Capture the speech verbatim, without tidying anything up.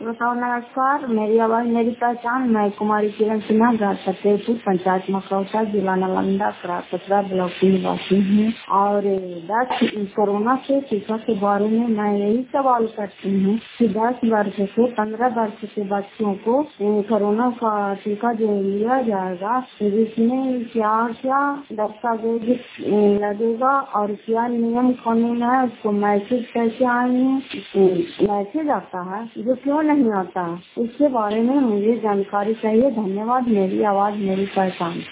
बताओ। नमस्कार, मेरी आवाज मेरी पहचान। मैं कुमारी किरण सिन्हा, ग्राम फतेहपुर, पंचायत मकरौता, जिला नालंदा, कचरा ब्लॉक की निवासी हूँ। और दस कोरोना के टीका के बारे में मैं यही सवाल करती हूँ कि दस वर्ष से पंद्रह वर्ष के बच्चों को कोरोना का टीका जो लिया जाएगा, जिसमें क्या क्या दस्तावेज लगेगा और क्या नियम कानून है, उसको मैसेज कैसे आएंगे, मैसेज आता है जो क्यों नहीं आता है, इसके बारे में मुझे जानकारी चाहिए। धन्यवाद। मेरी आवाज मेरी पहचान।